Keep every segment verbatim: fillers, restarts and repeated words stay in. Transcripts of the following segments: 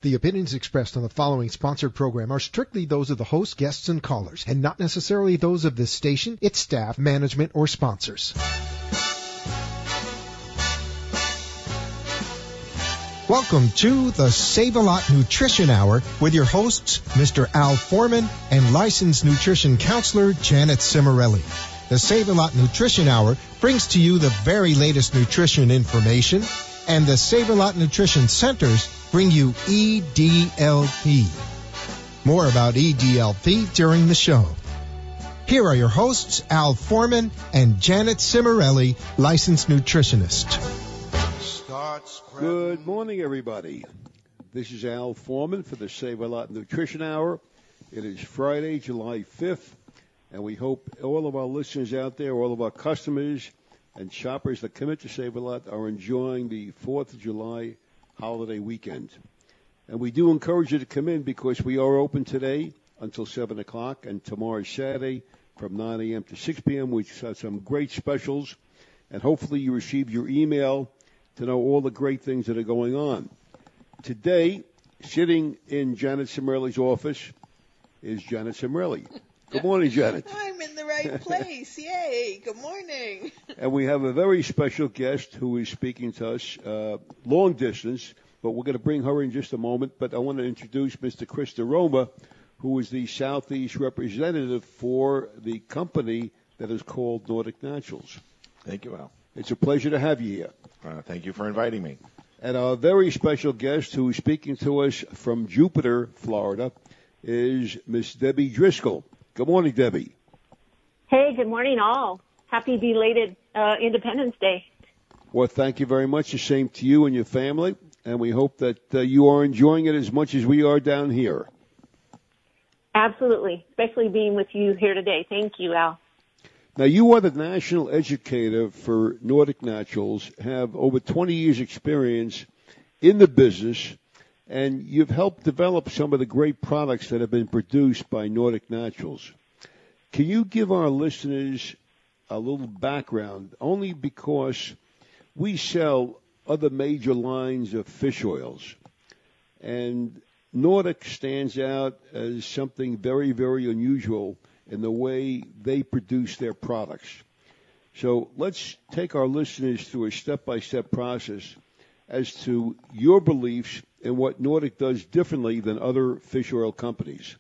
The opinions expressed on the following sponsored program are strictly those of the host, guests, and callers, and not necessarily those of this station, its staff, management, or sponsors. Welcome to the Save-A-Lot Nutrition Hour with your hosts, Mister Al Foreman and licensed nutrition counselor Janet Cimarelli. The Save-A-Lot Nutrition Hour brings to you the very latest nutrition information, and the Save-A-Lot Nutrition Centers bring you E D L P. More about E D L P during the show. Here are your hosts, Al Foreman and Janet Cimarelli, licensed nutritionist. Good morning, everybody. This is Al Foreman for the Save-A-Lot Nutrition Hour. It is Friday, July fifth, and we hope all of our listeners out there, all of our customers and shoppers that come into Save-A-Lot are enjoying the fourth of July holiday weekend. And we do encourage you to come in because we are open today until seven o'clock and tomorrow is Saturday from nine a.m. to six p.m. We have some great specials, and hopefully you receive your email to know all the great things that are going on. Today, sitting in Janet Cimarelli's office is Janet Cimarelli. Good morning, Janet. I'm in the right place. Yay. Good morning. And we have a very special guest who is speaking to us uh, long distance, but we're going to bring her in just a moment. But I want to introduce Mister Chris DeRoma, who is the Southeast representative for the company that is called Nordic Naturals. Thank you, Al. It's a pleasure to have you here. Uh, thank you for inviting me. And our very special guest who is speaking to us from Jupiter, Florida, is Miss Debbie Driscoll. Good morning, Debbie. Hey, good morning, all. Happy belated uh, Independence Day. Well, thank you very much. The same to you and your family, and we hope that uh, you are enjoying it as much as we are down here. Absolutely, especially being with you here today. Thank you, Al. Now, you are the national educator for Nordic Naturals, have over twenty years experience in the business, and you've helped develop some of the great products that have been produced by Nordic Naturals. Can you give our listeners a little background, only because we sell other major lines of fish oils, and Nordic stands out as something very, very unusual in the way they produce their products. So let's take our listeners through a step-by-step process as to your beliefs and what Nordic does differently than other fish oil companies.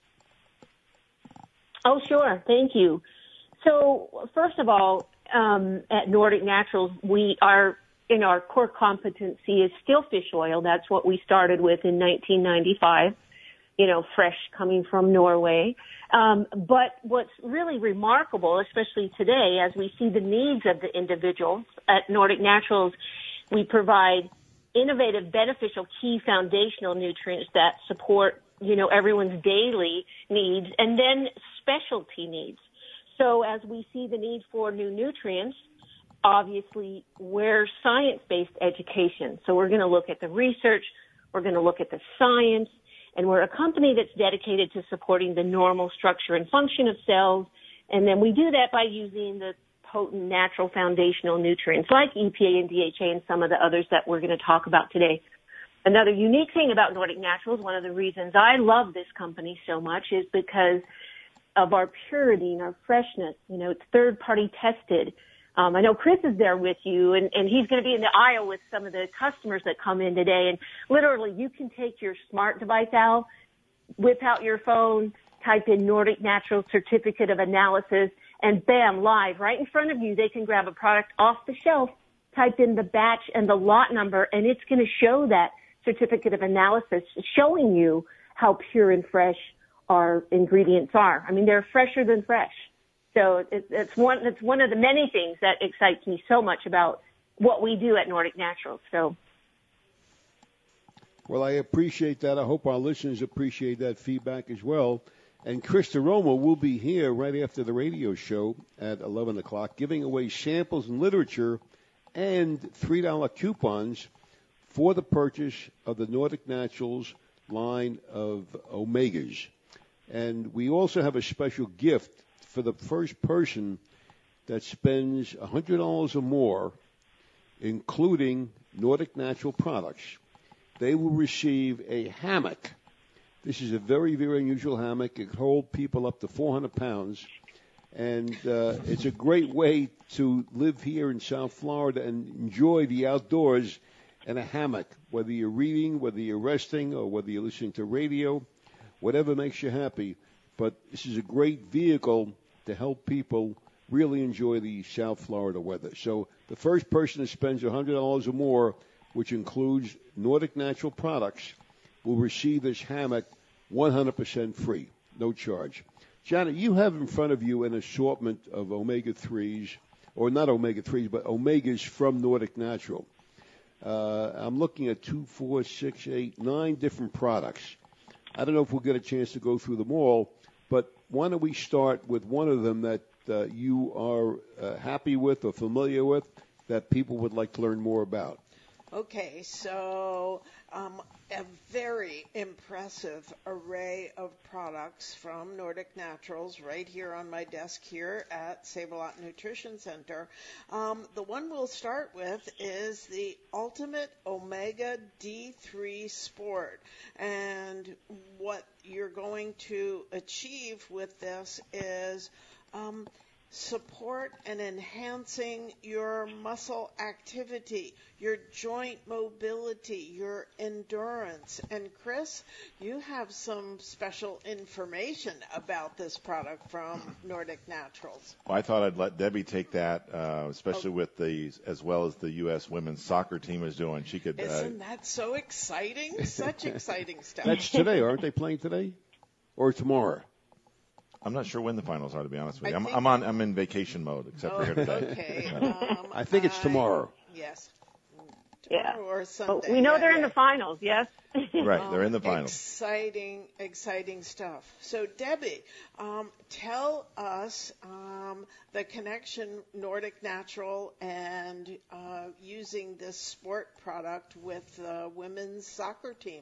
Oh, sure. Thank you. So, first of all, um, at Nordic Naturals, we are, in our core competency is still fish oil. That's what we started with in nineteen ninety-five, you know, fresh coming from Norway. Um, but what's really remarkable, especially today, as we see the needs of the individuals at Nordic Naturals, we provide innovative, beneficial, key foundational nutrients that support, you know, everyone's daily needs, and then specialty needs. So as we see the need for new nutrients, obviously we're science-based education. So we're going to look at the research, we're going to look at the science, and we're a company that's dedicated to supporting the normal structure and function of cells. And then we do that by using the potent natural foundational nutrients like E P A and D H A and some of the others that we're going to talk about today. Another unique thing about Nordic Naturals, one of the reasons I love this company so much, is because of our purity and our freshness. You know, it's third-party tested. Um, I know Chris is there with you, and, and he's going to be in the aisle with some of the customers that come in today. And literally, you can take your smart device out, whip out your phone, type in Nordic Naturals Certificate of Analysis, and bam, live right in front of you, they can grab a product off the shelf, type in the batch and the lot number, and it's going to show that Certificate of Analysis, showing you how pure and fresh our ingredients are. I mean, they're fresher than fresh. So it, it's one it's one of the many things that excites me so much about what we do at Nordic Naturals. So, well, I appreciate that. I hope our listeners appreciate that feedback as well. And Chris DeRoma will be here right after the radio show at eleven o'clock, giving away samples and literature and three dollar coupons for the purchase of the Nordic Naturals line of Omegas. And we also have a special gift for the first person that spends one hundred dollars or more, including Nordic Natural products. they will receive a hammock. This is a very, very unusual hammock. It can hold people up to four hundred pounds. And uh, it's a great way to live here in South Florida and enjoy the outdoors in a hammock, whether you're reading, whether you're resting, or whether you're listening to radio, whatever makes you happy. But this is a great vehicle to help people really enjoy the South Florida weather. So the first person that spends one hundred dollars or more, which includes Nordic Natural products, will receive this hammock one hundred percent free, no charge. Janet, you have in front of you an assortment of omega threes, or not omega threes, but omegas from Nordic Natural. Uh, I'm looking at two, four, six, eight, nine different products. I don't know if we'll get a chance to go through them all, but why don't we start with one of them that uh, you are uh, happy with or familiar with that people would like to learn more about? Okay, so um, a very impressive array of products from Nordic Naturals right here on my desk here at Save-A-Lot Nutrition Center. Um, the one we'll start with is the Ultimate Omega D three Sport. And what you're going to achieve with this is um, support and enhancing your muscle activity, your joint mobility, your endurance. And Chris, you have some special information about this product from Nordic Naturals. Well, I thought I'd let Debbie take that, uh, especially Okay. with the, as well as the U S women's soccer team is doing. She could. Isn't Uh, that so exciting? Such exciting stuff. That's today, aren't they playing today? Or tomorrow? I'm not sure when the finals are, to be honest with you. I I'm, think- I'm on. I'm in vacation mode, except Oh, for here today. okay. Um, I think it's tomorrow. Yes. Yeah. Tomorrow or Sunday. But we know Yeah, they're in yeah. the finals, yes? Right, they're in the Um, finals. Exciting, exciting stuff. So, Debbie, um, tell us um, the connection Nordic Natural and uh, using this sport product with the women's soccer team.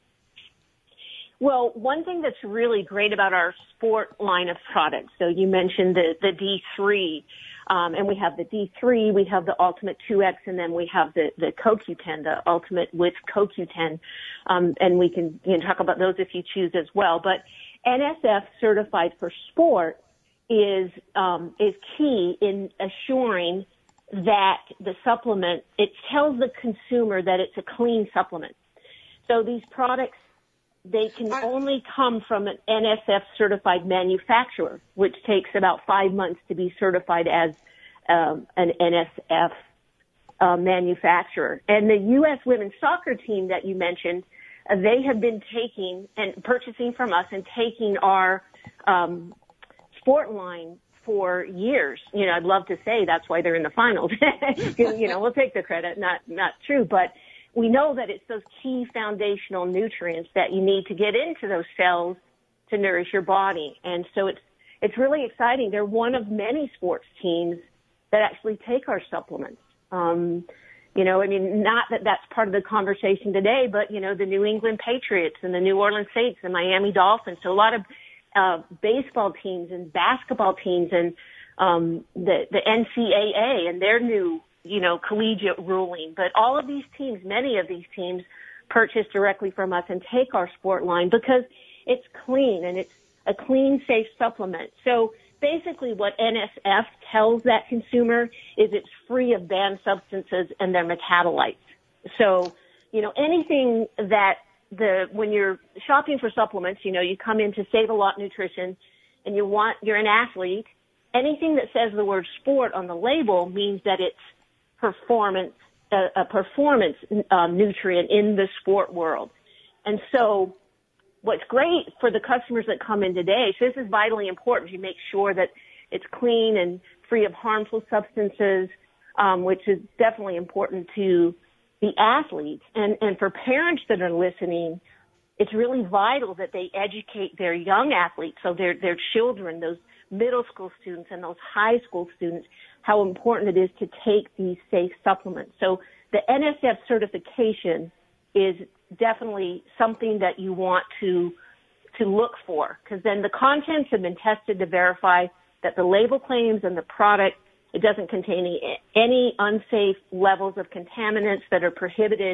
Well, one thing that's really great about our sport line of products, so you mentioned the, the D three, um, and we have the D three, we have the Ultimate two X, and then we have the, the Co Q ten, the Ultimate with Co Q ten, um, and we can, you know, talk about those if you choose as well. But N S F Certified for Sport is, um, is key in assuring that the supplement, it tells the consumer that it's a clean supplement. So these products, they can I- only come from an N S F certified manufacturer, which takes about five months to be certified as um, an N S F uh, manufacturer. And the U S women's soccer team that you mentioned, uh, they have been taking and purchasing from us and taking our um, sport line for years. You know, I'd love to say that's why they're in the finals. You know, we'll take the credit, not not true, but we know that it's those key foundational nutrients that you need to get into those cells to nourish your body. And so it's, it's really exciting. They're one of many sports teams that actually take our supplements. Um, you know, I mean, not that that's part of the conversation today, but, you know, the New England Patriots and the New Orleans Saints and Miami Dolphins. So a lot of, uh, baseball teams and basketball teams and, um, the, the N C A A and their new, you know, collegiate ruling. But all of these teams, many of these teams purchase directly from us and take our sport line because it's clean and it's a clean, safe supplement. So basically what N S F tells that consumer is it's free of banned substances and their metabolites. So, you know, anything that the, when you're shopping for supplements, you know, you come in to Save-A-Lot Nutrition and you want, you're an athlete, anything that says the word sport on the label means that it's performance, uh, a performance uh, nutrient in the sport world. And so what's great for the customers that come in today, so this is vitally important. You make sure that it's clean and free of harmful substances, um, which is definitely important to the athletes. And, and for parents that are listening, it's really vital that they educate their young athletes, so their, their children, those middle school students and those high school students, how important it is to take these safe supplements. So the N S F certification is definitely something that you want to to look for, because then the contents have been tested to verify that the label claims and the product, it doesn't contain any, any unsafe levels of contaminants that are prohibited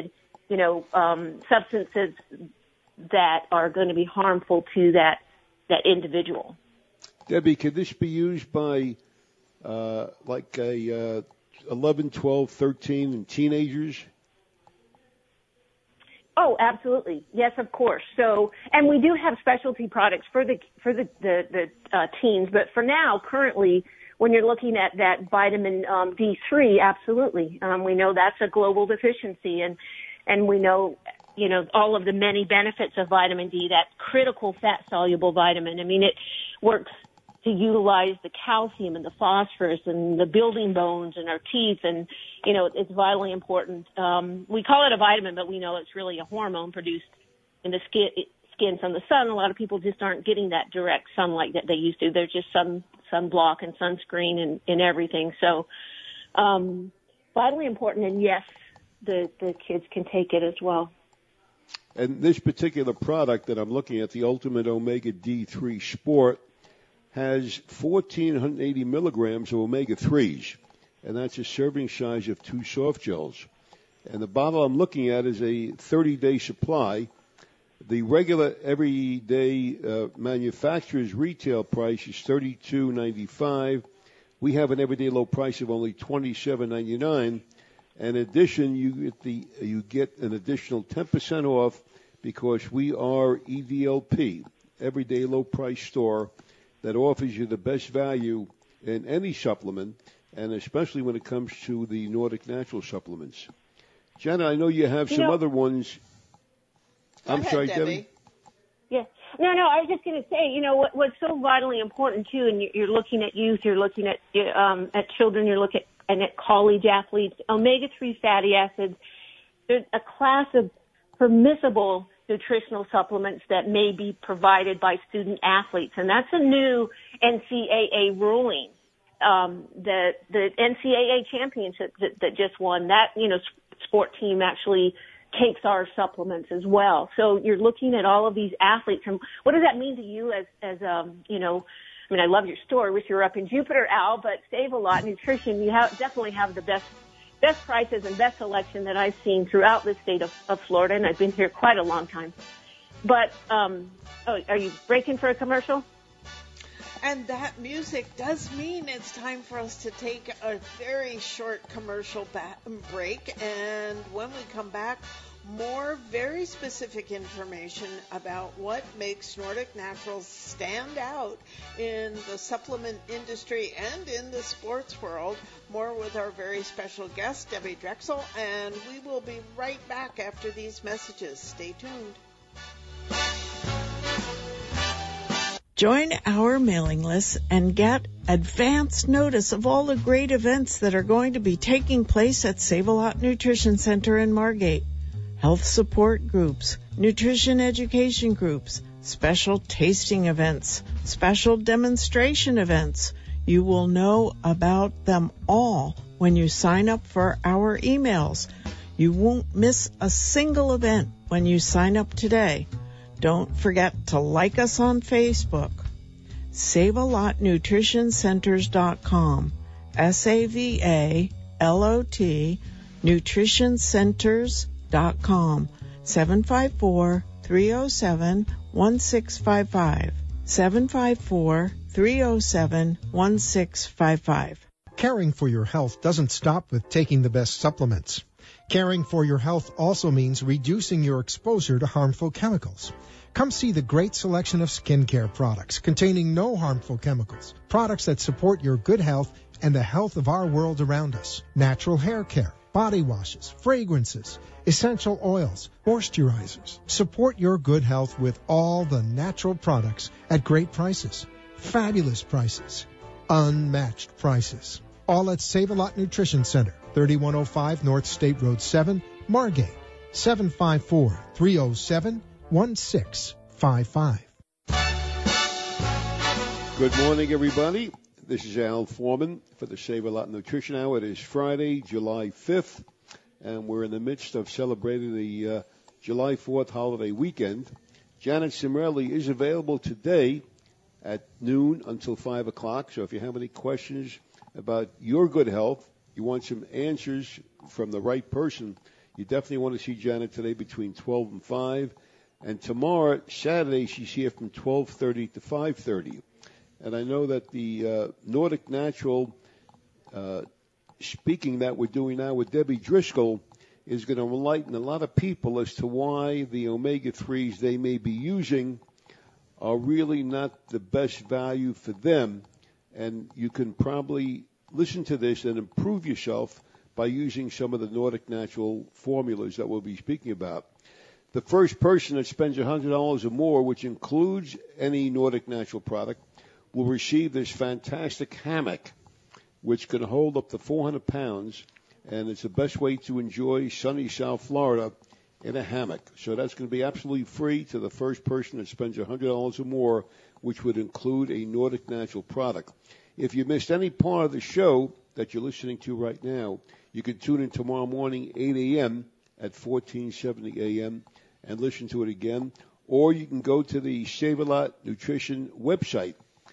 you know, um, substances that are going to be harmful to that that individual. Debbie, could this be used by uh, like a uh, eleven, twelve, thirteen, and teenagers? Oh, absolutely. Yes, of course. So, and we do have specialty products for the for the the, the uh, teens, but for now, currently, when you're looking at that vitamin um, D three, absolutely, um, we know that's a global deficiency, and and we know, you know, all of the many benefits of vitamin D, that critical fat soluble vitamin. I mean, it works to utilize the calcium and the phosphorus and the building bones in our teeth, and, you know, it's vitally important. Um, we call it a vitamin, but we know it's really a hormone produced in the skin, skin from the sun. A lot of people just aren't getting that direct sunlight that they used to. There's just sun, sunblock and sunscreen and, and everything. So, um, vitally important, and yes, the, the kids can take it as well. And this particular product that I'm looking at, the Ultimate Omega D three Sport, has one thousand four hundred eighty milligrams of omega threes, and that's a serving size of two soft gels. And the bottle I'm looking at is a thirty-day supply. The regular everyday uh, manufacturer's retail price is thirty-two ninety-five. We have an everyday low price of only twenty-seven ninety-nine. In addition, you get the you get an additional ten percent off because we are E D L P, everyday low price store, that offers you the best value in any supplement, and especially when it comes to the Nordic Natural supplements. Janet, I know you have you some know, other ones. Go I'm ahead, sorry, Debbie. Debbie. Yeah. No, no, I was just going to say, you know, what, what's so vitally important, too, and you're looking at youth, you're looking at um, at children, you're looking at, and at college athletes, omega three fatty acids, there's a class of permissible nutritional supplements that may be provided by student athletes. And that's a new N C A A ruling. Um, the, the N C A A championship that, that just won, that, you know, sport team actually takes our supplements as well. So you're looking at all of these athletes, and what does that mean to you as, as, um, you know, I mean, I love your store. Wish you were up in Jupiter, Al, but Save-A-Lot Nutrition, you have, definitely have the best best prices and best selection that I've seen throughout the state of, of Florida, and I've been here quite a long time. But, um, oh, are you breaking for a commercial? And that music does mean it's time for us to take a very short commercial ba- break. And when we come back, more very specific information about what makes Nordic Naturals stand out in the supplement industry and in the sports world. More with our very special guest, Debbie Drexel, and we will be right back after these messages. Stay tuned. Join our mailing list and get advance notice of all the great events that are going to be taking place at Save-A-Lot Nutrition Center in Margate. Health support groups, nutrition education groups, special tasting events, special demonstration events. You will know about them all when you sign up for our emails. You won't miss a single event when you sign up today. Don't forget to like us on Facebook. Save A Lot Nutrition Centers dot com. S A V A L O T Nutrition Centers dot com. seven five four, three oh seven, one six five five. seven five four, three oh seven, one six five five. Caring for your health doesn't stop with taking the best supplements. Caring for your health also means reducing your exposure to harmful chemicals. Come see the great selection of skincare products containing no harmful chemicals, products that support your good health and the health of our world around us. Natural hair care, body washes, fragrances, essential oils, moisturizers. Support your good health with all the natural products at great prices. Fabulous prices. Unmatched prices. All at Save-A-Lot Nutrition Center, thirty-one oh five North State Road seven, Margate, seven five four, three oh seven, one six five five. Good morning, everybody. This is Al Foreman for the Save-A-Lot Nutrition Hour. It is Friday, July fifth, and we're in the midst of celebrating the uh, July fourth holiday weekend. Janet Cimarelli is available today at noon until five o'clock, so if you have any questions about your good health, you want some answers from the right person, You definitely want to see Janet today between twelve and five. And tomorrow, Saturday, she's here from twelve thirty to five thirty. And I know that the uh, Nordic Natural uh, speaking that we're doing now with Debbie Driscoll is going to enlighten a lot of people as to why the omega threes they may be using are really not the best value for them. And you can probably listen to this and improve yourself by using some of the Nordic Natural formulas that we'll be speaking about. The first person that spends one hundred dollars or more, which includes any Nordic Natural product, will receive this fantastic hammock, which can hold up to four hundred pounds, and it's the best way to enjoy sunny South Florida in a hammock. So that's going to be absolutely free to the first person that spends one hundred dollars or more, which would include a Nordic Natural product. If you missed any part of the show that you're listening to right now, you can tune in tomorrow morning, eight a.m. at fourteen seventy a.m. and listen to it again. Or you can go to the Save-A-Lot Nutrition website,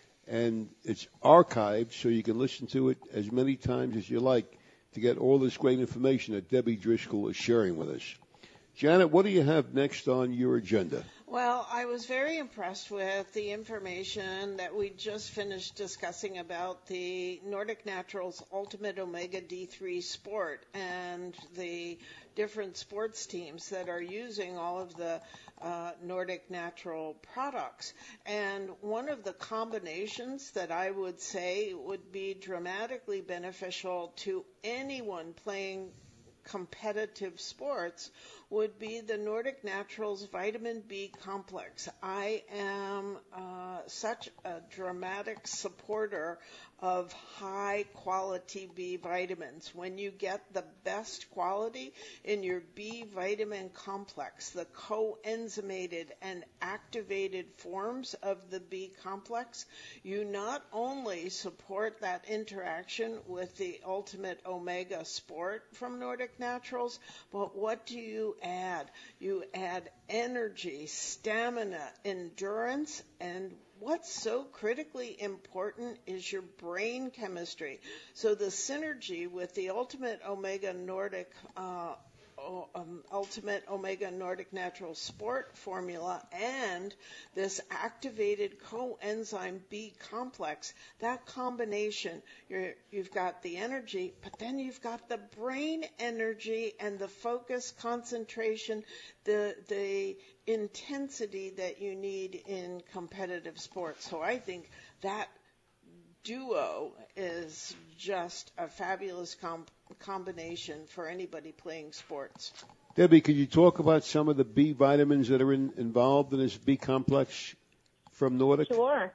and it's archived, so you can listen to it as many times as you like to get all this great information that Debbie Driscoll is sharing with us. Janet, what do you have next on your agenda? Well, I was very impressed with the information that we just finished discussing about the Nordic Naturals Ultimate Omega D three Sport and the different sports teams that are using all of the uh, Nordic Natural products. And one of the combinations that I would say would be dramatically beneficial to anyone playing competitive sports would be the Nordic Naturals Vitamin B Complex. I am uh, such a dramatic supporter of high quality B vitamins. When you get the best quality in your B vitamin complex, the coenzymated and activated forms of the B complex, you not only support that interaction with the Ultimate Omega Sport from Nordic Naturals, but what do you add? You add energy, stamina, endurance, and what's so critically important is your brain chemistry. So the synergy with the Ultimate Omega Nordic uh, Um, Ultimate Omega Nordic Natural Sport formula and this activated coenzyme B complex, that combination, you're, you've got the energy, but then you've got the brain energy and the focus, concentration, the the intensity that you need in competitive sports. So I think that duo is just a fabulous com- combination for anybody playing sports. Debbie, could you talk about some of the B vitamins that are in, involved in this B complex from Nordic? Sure.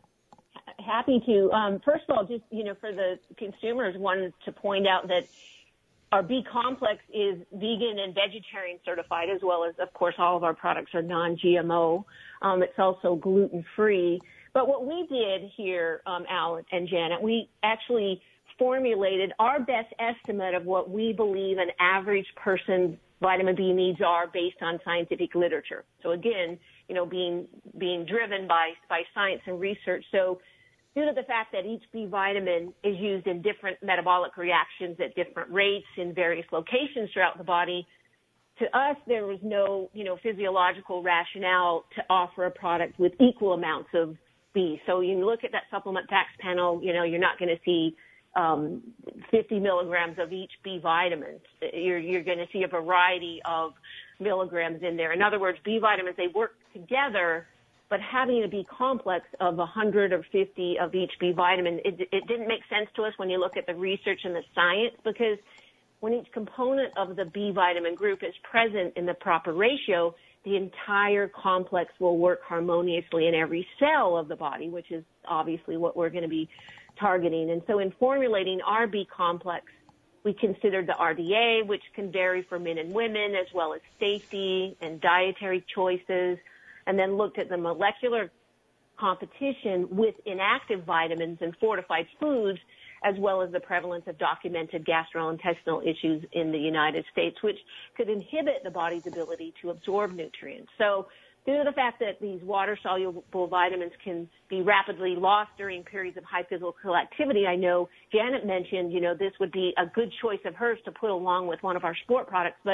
H- happy to. Um, first of all, just, you know, for the consumers, wanted to point out that our B complex is vegan and vegetarian certified, as well as, of course, all of our products are non-G M O. Um, it's also gluten-free. But what we did here, um, Al and Janet, we actually formulated our best estimate of what we believe an average person's vitamin B needs are based on scientific literature. So again, you know, being being driven by, by science and research. So due to the fact that each B vitamin is used in different metabolic reactions at different rates in various locations throughout the body, to us, there was no, you know, physiological rationale to offer a product with equal amounts of B. So you look at that supplement facts panel, you know, you're not going to see um, fifty milligrams of each B vitamin. You're, you're going to see a variety of milligrams in there. In other words, B vitamins, they work together, but having a B complex of one hundred or fifty of each B vitamin, it, it didn't make sense to us when you look at the research and the science, because when each component of the B vitamin group is present in the proper ratio, the entire complex will work harmoniously in every cell of the body, which is obviously what we're going to be targeting. And so in formulating our B complex, we considered the R D A, which can vary for men and women, as well as safety and dietary choices, and then looked at the molecular competition with inactive vitamins and fortified foods, as well as the prevalence of documented gastrointestinal issues in the United States, which could inhibit the body's ability to absorb nutrients. So due to the fact that these water-soluble vitamins can be rapidly lost during periods of high physical activity, I know Janet mentioned, you know, this would be a good choice of hers to put along with one of our sport products, but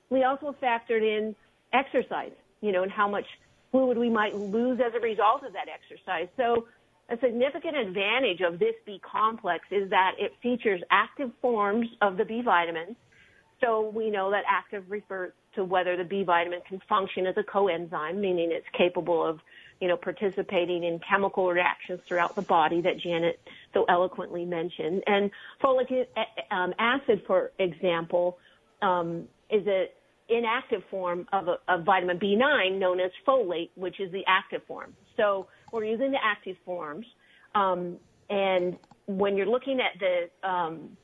we also factored in exercise, you know, and how much fluid we might lose as a result of that exercise. So a significant advantage of this B complex is that it features active forms of the B vitamins. So we know that active refers to whether the B vitamin can function as a coenzyme, meaning it's capable of, you know, participating in chemical reactions throughout the body that Janet so eloquently mentioned. And folic um, acid, for example, um, is an inactive form of, a, of vitamin B nine known as folate, which is the active form. So we're using the active forms. Um, and when you're looking at the um,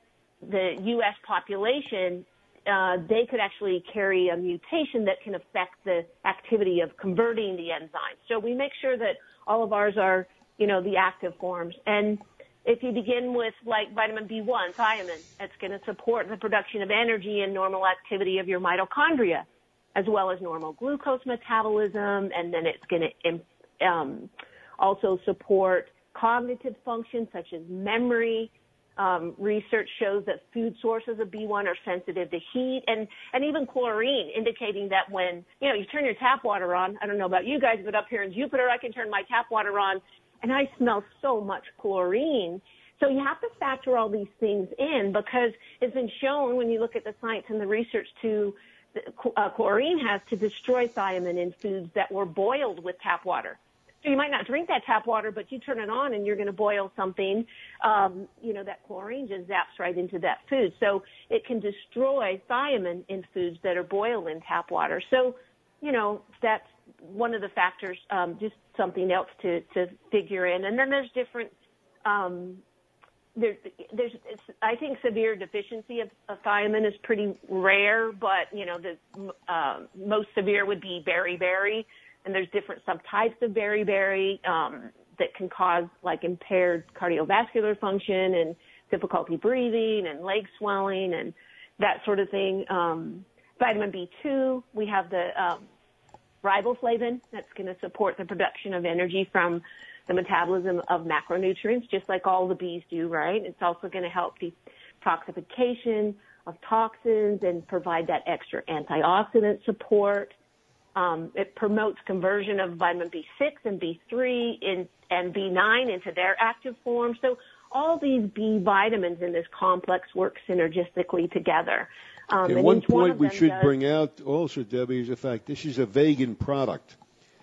the U S population, uh, they could actually carry a mutation that can affect the activity of converting the enzymes. So we make sure that all of ours are, you know, the active forms. And if you begin with like vitamin B one, thiamine, it's going to support the production of energy and normal activity of your mitochondria, as well as normal glucose metabolism. And then it's going to um, also support cognitive functions such as memory. Um, research shows that food sources of B one are sensitive to heat and, and even chlorine, indicating that when, you know, you turn your tap water on, I don't know about you guys, but up here in Jupiter, I can turn my tap water on and I smell so much chlorine. So you have to factor all these things in because it's been shown when you look at the science and the research to uh, chlorine has to destroy thiamine in foods that were boiled with tap water. So you might not drink that tap water, but you turn it on and you're going to boil something, um, you know, that chlorine just zaps right into that food. So it can destroy thiamine in foods that are boiled in tap water. So, you know, that's one of the factors, um, just something else to, to figure in. And then there's different, um, there, there's, it's, I think severe deficiency of, of thiamine is pretty rare, but, you know, the uh, most severe would be beriberi. And there's different subtypes of beriberi um, that can cause like impaired cardiovascular function and difficulty breathing and leg swelling and that sort of thing. Um, vitamin B two, we have the um, riboflavin that's going to support the production of energy from the metabolism of macronutrients, just like all the bees do, right? It's also going to help detoxification of toxins and provide that extra antioxidant support. Um, it promotes conversion of vitamin B six and B three in, and B nine into their active form. So all these B vitamins in this complex work synergistically together. Um, and one point one we should does, bring out also, Debbie, is the fact this is a vegan product.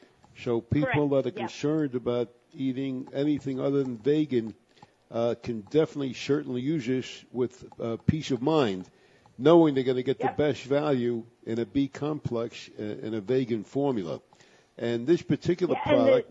So people correct. that are yep. concerned about eating anything other than vegan uh, can definitely, certainly use this with uh, peace of mind, knowing they're going to get yep. the best value in a B complex uh, in a vegan formula. And this particular yeah, product,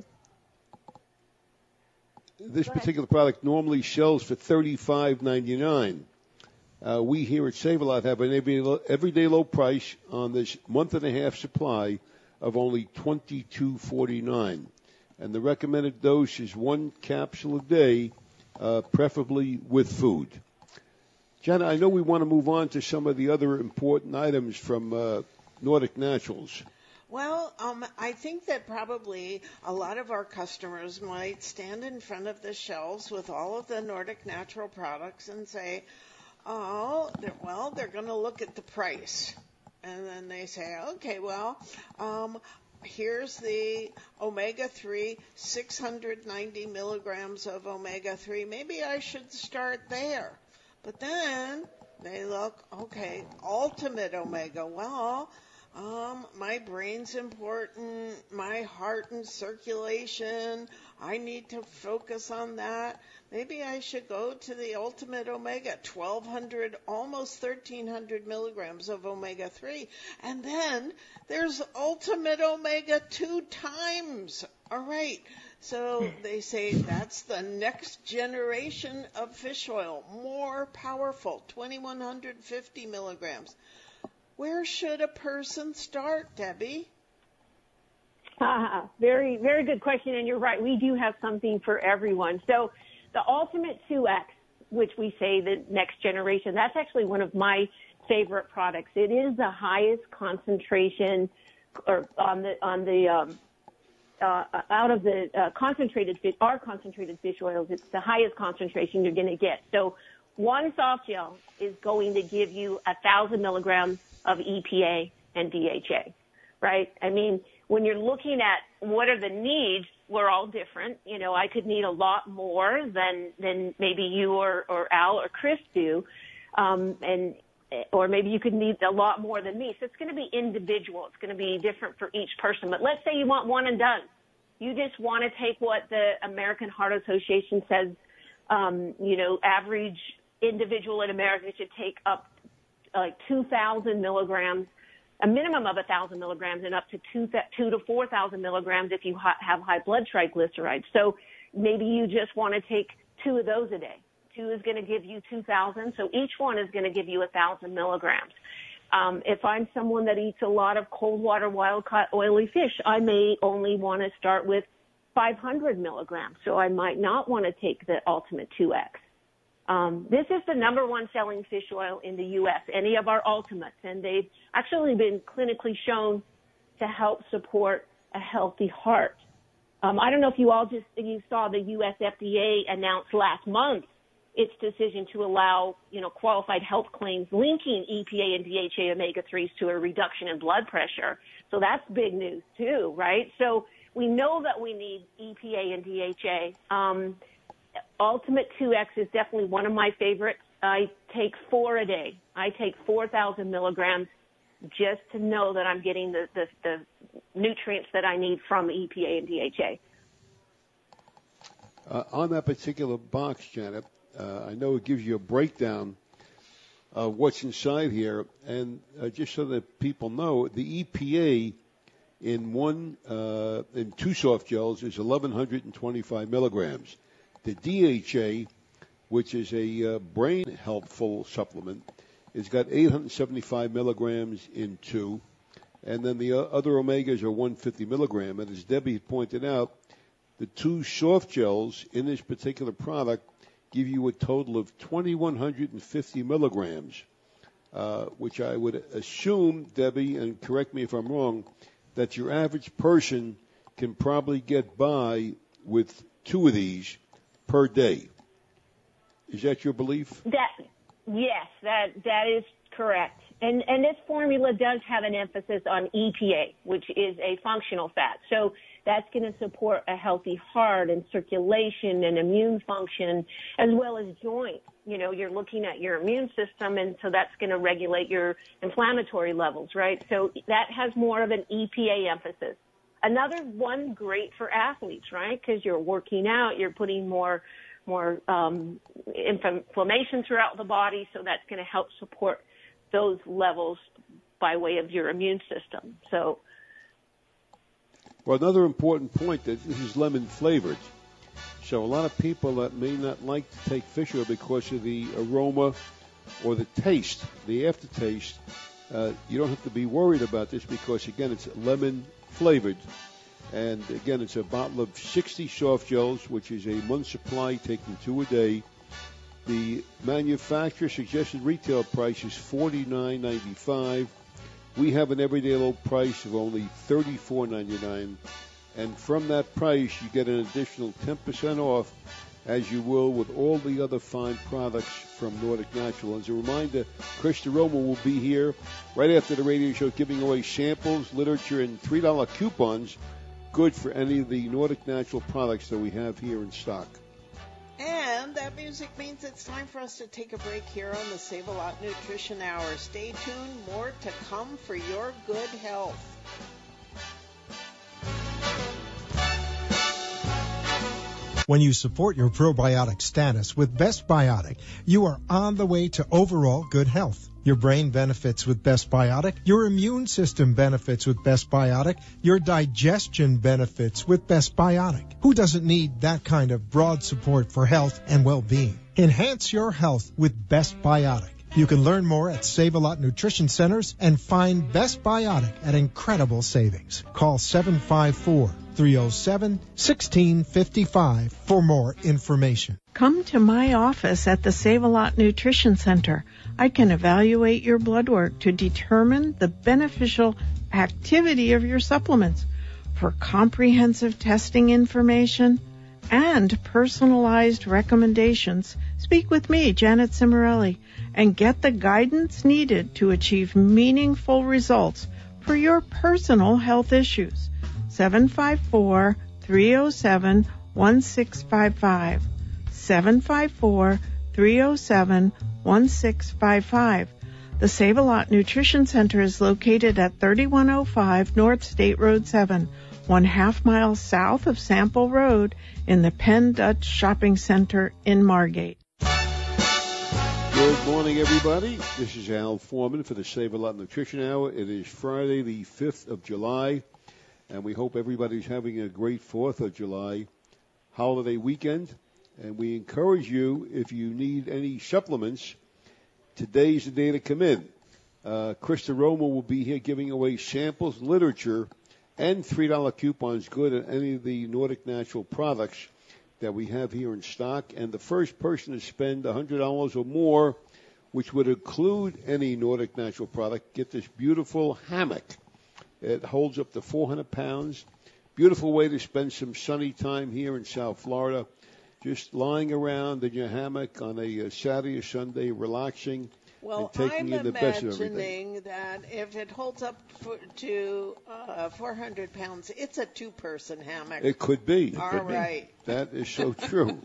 the, this particular product normally sells for thirty-five ninety-nine. Uh, we here at Save-A-Lot have an every, everyday low price on this month and a half supply of only twenty-two forty-nine. And the recommended dose is one capsule a day, uh, preferably with food. Janet, I know we want to move on to some of the other important items from uh, Nordic Naturals. Well, um, I think that probably a lot of our customers might stand in front of the shelves with all of the Nordic Natural products and say, oh, they're, well, they're going to look at the price. And then they say, okay, well, um, here's the omega three, six hundred ninety milligrams of omega three. Maybe I should start there. But then they look, okay, ultimate omega. Well, um, my brain's important, my heart and circulation, I need to focus on that. Maybe I should go to the ultimate omega, twelve hundred, almost thirteen hundred milligrams of omega three. And then there's ultimate omega two times. All right. So they say that's the next generation of fish oil, more powerful, twenty-one fifty milligrams. Where should a person start, Debbie? Uh, very, very good question, and you're right. We do have something for everyone. So the Ultimate two X, which we say the next generation, that's actually one of my favorite products. It is the highest concentration or on the on the um, uh, out of the uh, concentrated fish, our concentrated fish oils. It's the highest concentration you're going to get. So one soft gel is going to give you a thousand milligrams of E P A and D H A, right? I mean, when you're looking at what are the needs, we're all different. You know, I could need a lot more than, than maybe you or, or Al or Chris do. Um, and, or maybe you could need a lot more than me. So it's going to be individual. It's going to be different for each person. But let's say you want one and done. You just want to take what the American Heart Association says, um, you know, average individual in America should take up like two thousand milligrams, a minimum of one thousand milligrams, and up to two, two to four thousand milligrams if you ha- have high blood triglycerides. So maybe you just want to take two of those a day. Two is going to give you two thousand, so each one is going to give you one thousand milligrams. Um, if I'm someone that eats a lot of cold water, wild-caught, oily fish, I may only want to start with five hundred milligrams, so I might not want to take the Ultimate two X. Um, this is the number one selling fish oil in the U S, any of our Ultimates, and they've actually been clinically shown to help support a healthy heart. Um, I don't know if you all just you saw the U S F D A announce last month its decision to allow, you know, qualified health claims linking E P A and D H A omega threes to a reduction in blood pressure. So that's big news too, right? So we know that we need E P A and D H A. Um, Ultimate two X is definitely one of my favorites. I take four a day. I take four thousand milligrams just to know that I'm getting the, the, the nutrients that I need from E P A and D H A. Uh, on that particular box, Janet, uh, I know it gives you a breakdown of what's inside here. And uh, just so that people know, the E P A in one, uh, in two soft gels is eleven twenty-five milligrams. The D H A, which is a uh, brain helpful supplement, it's got eight hundred seventy-five milligrams in two. And then the uh, other omegas are one hundred fifty milligram. And as Debbie pointed out, the two soft gels in this particular product give you a total of two thousand one hundred fifty milligrams, uh, which I would assume, Debbie, and correct me if I'm wrong, that your average person can probably get by with two of these per day. Is that your belief? That yes, that that is correct. And and this formula does have an emphasis on E P A, which is a functional fat. So that's going to support a healthy heart and circulation and immune function, as well as joints. You know, you're looking at your immune system, and so that's going to regulate your inflammatory levels, right? So that has more of an E P A emphasis. Another one great for athletes, right? Because you're working out, you're putting more more um, inflammation throughout the body, so that's going to help support those levels by way of your immune system. So, well, another important point that this is lemon flavored. So a lot of people that may not like to take fish oil because of the aroma or the taste, the aftertaste, uh, you don't have to be worried about this because, again, it's lemon flavored. And, again, it's a bottle of sixty soft gels, which is a month's supply, taking two a day. The manufacturer suggested retail price is forty-nine ninety-five. We have an everyday low price of only thirty-four ninety-nine. And from that price, you get an additional ten percent off, as you will with all the other fine products from Nordic Natural. As a reminder, Chris DeRoma will be here right after the radio show giving away samples, literature, and three dollar coupons, good for any of the Nordic Natural products that we have here in stock. And that music means it's time for us to take a break here on the Save-A-Lot Nutrition Hour. Stay tuned, more to come for your good health. When you support your probiotic status with Best Biotic, you are on the way to overall good health. Your brain benefits with Best Biotic. Your immune system benefits with Best Biotic. Your digestion benefits with Best Biotic. Who doesn't need that kind of broad support for health and well-being? Enhance your health with Best Biotic. You can learn more at Save-A-Lot Nutrition Centers and find Best Biotic at incredible savings. Call seven five four, three oh seven, one six five five for more information. Come to my office at the Save-A-Lot Nutrition Center. I can evaluate your blood work to determine the beneficial activity of your supplements. For comprehensive testing information and personalized recommendations, Speak with me, Janet Cimarelli, and get the guidance needed to achieve meaningful results for your personal health issues. seven five four, three oh seven, one six five five. seven five four, three oh seven, one six five five. The Save-A-Lot Nutrition Center is located at thirty-one oh five North State Road seven, one half mile south of Sample Road in the Penn Dutch Shopping Center in Margate. Good morning, everybody. This is Al Foreman for the Save-A-Lot Nutrition Hour. It is Friday, the fifth of July, and we hope everybody's having a great fourth of July holiday weekend. And we encourage you, if you need any supplements, today's the day to come in. Uh, Krista Roma will be here giving away samples, literature, and three dollar coupons good at any of the Nordic Natural products that we have here in stock. And the first person to spend one hundred dollars or more, which would include any Nordic Natural product, get this beautiful hammock. It holds up to four hundred pounds. Beautiful way to spend some sunny time here in South Florida. Just lying around in your hammock on a Saturday or Sunday, relaxing. Well, taking I'm in the best of everything. imagining that if it holds up for, to uh, four hundred pounds, it's a two-person hammock. It could be. It All could right. Be. That is so true.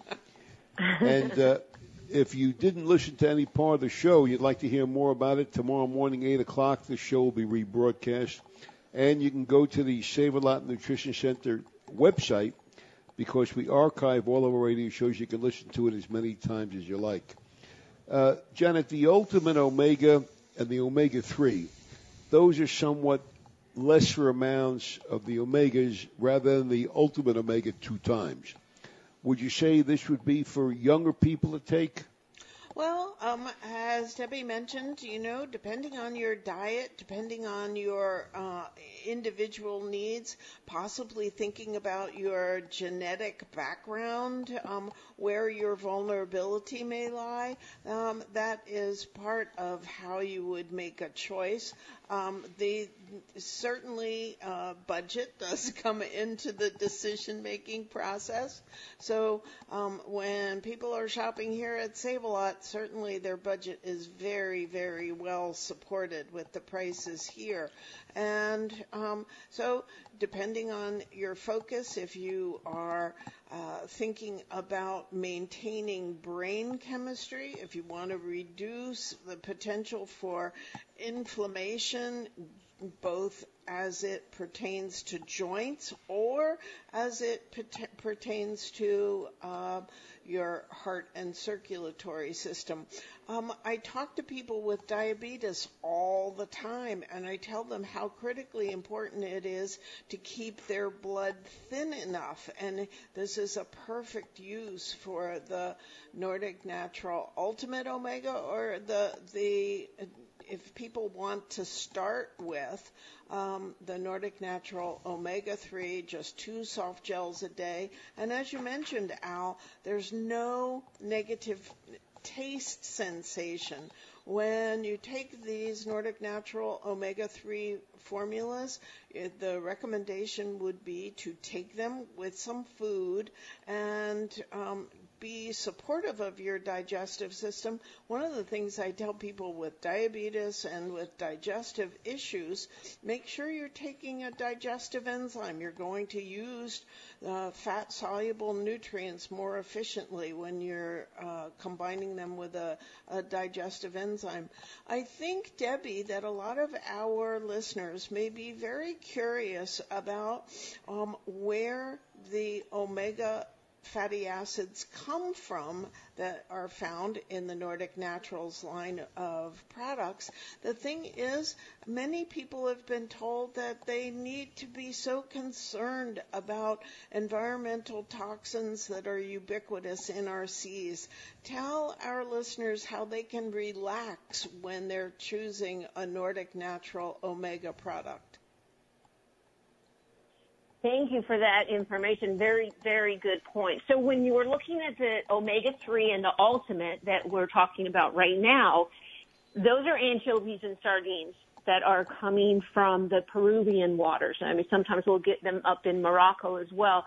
And uh, if you didn't listen to any part of the show, you'd like to hear more about it, tomorrow morning, eight o'clock, the show will be rebroadcast. And you can go to the Save-A-Lot Nutrition Center website because we archive all of our radio shows. You can listen to it as many times as you like. Uh, Janet, the Ultimate Omega and the Omega three, those are somewhat lesser amounts of the Omegas rather than the Ultimate Omega two times. Would you say this would be for younger people to take? Well, um, as Debbie mentioned, you know, depending on your diet, depending on your uh, individual needs, possibly thinking about your genetic background, um, where your vulnerability may lie, um, that is part of how you would make a choice. Um, the certainly uh, budget does come into the decision-making process. So um, when people are shopping here at Save-A-Lot, certainly their budget is very, very well supported with the prices here. And um, so depending on your focus, if you are uh, thinking about maintaining brain chemistry, if you want to reduce the potential for inflammation, both as it pertains to joints or as it pert- pertains to uh, your heart and circulatory system. Um, I talk to people with diabetes all the time, and I tell them how critically important it is to keep their blood thin enough. And this is a perfect use for the Nordic Natural Ultimate Omega, or the the if people want to start with um, the Nordic Natural Omega three, just two soft gels a day. And as you mentioned, Al, there's no negative taste sensation. When you take these Nordic Natural Omega three formulas, it, the recommendation would be to take them with some food and um, be supportive of your digestive system. One of the things I tell people with diabetes and with digestive issues, make sure you're taking a digestive enzyme. You're going to use uh, fat-soluble nutrients more efficiently when you're uh, combining them with a, a digestive enzyme. I think, Debbie, that a lot of our listeners may be very curious about um, where the omega fatty acids come from that are found in the Nordic Naturals line of products. The thing is, many people have been told that they need to be so concerned about environmental toxins that are ubiquitous in our seas. Tell our listeners how they can relax when they're choosing a Nordic Natural Omega product. Thank you for that information. Very, very good point. So when you were looking at the omega three and the ultimate that we're talking about right now, those are anchovies and sardines that are coming from the Peruvian waters. I mean, sometimes we'll get them up in Morocco as well.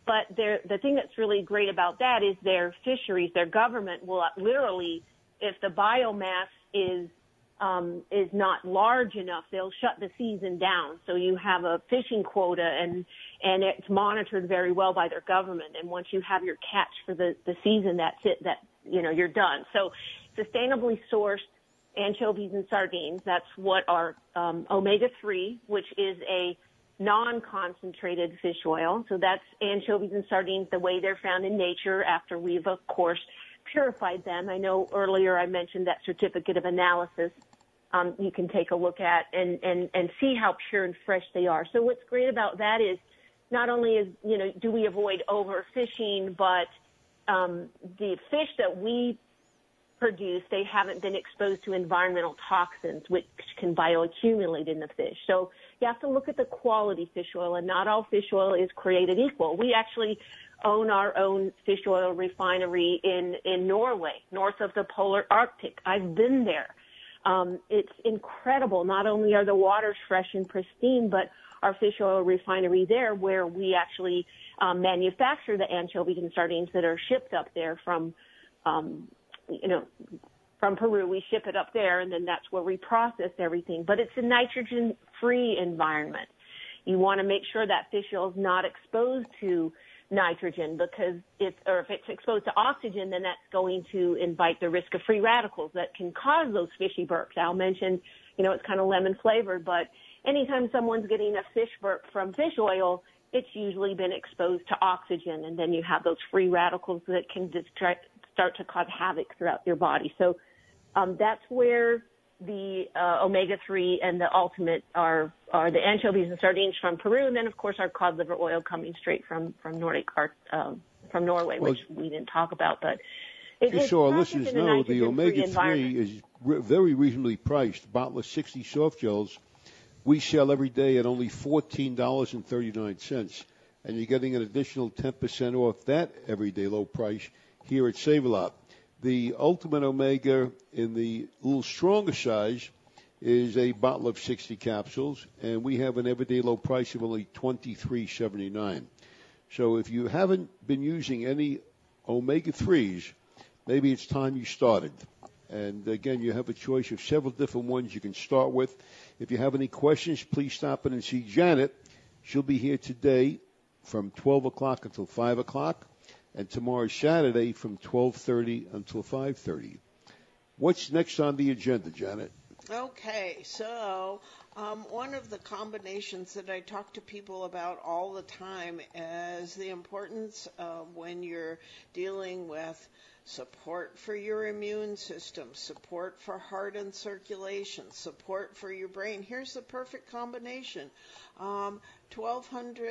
But the thing that's really great about that is their fisheries, their government will literally, if the biomass is um, is not large enough, they'll shut the season down. So you have a fishing quota, and and it's monitored very well by their government. And once you have your catch for the, the season, that's it. That you know you're done. So sustainably sourced anchovies and sardines. That's what our um, omega three, which is a non-concentrated fish oil. So that's anchovies and sardines the way they're found in nature after we've, of course, purified them. I know earlier I mentioned that certificate of analysis um, you can take a look at and, and, and see how pure and fresh they are. So what's great about that is not only is, you know, do we avoid overfishing, but um, the fish that we produce, they haven't been exposed to environmental toxins, which can bioaccumulate in the fish. So you have to look at the quality fish oil, and not all fish oil is created equal. We actually own our own fish oil refinery in, in Norway, north of the polar Arctic. I've been there. Um, it's incredible. Not only are the waters fresh and pristine, but our fish oil refinery there, where we actually um, manufacture the anchovies and sardines that are shipped up there from um, you know, from Peru, we ship it up there, and then that's where we process everything. But it's a nitrogen-free environment. You want to make sure that fish oil is not exposed to nitrogen, because if, or if it's exposed to oxygen, then that's going to invite the risk of free radicals that can cause those fishy burps. Al mentioned, you know, it's kind of lemon flavored, but anytime someone's getting a fish burp from fish oil, it's usually been exposed to oxygen, and then you have those free radicals that can distract, start to cause havoc throughout your body. So um, that's where the uh, omega three and the ultimate are are the anchovies and sardines from Peru, and then of course our cod liver oil coming straight from from Nordic um, from Norway, well, which we didn't talk about. But it, just so our listeners know, the omega three is re- very reasonably priced. A bottle of sixty soft gels we sell every day at only fourteen dollars and thirty-nine cents, and you're getting an additional ten percent off that everyday low price here at Save-A-Lot. The Ultimate Omega in the little stronger size is a bottle of sixty capsules, and we have an everyday low price of only twenty-three seventy-nine. So if you haven't been using any omega threes, maybe it's time you started. And again, you have a choice of several different ones you can start with. If you have any questions, please stop in and see Janet. She'll be here today from twelve o'clock until five o'clock. And tomorrow Saturday from twelve thirty until five thirty. What's next on the agenda, Janet? Okay, so um, one of the combinations that I talk to people about all the time is the importance of when you're dealing with support for your immune system, support for heart and circulation, support for your brain. Here's the perfect combination. Um, twelve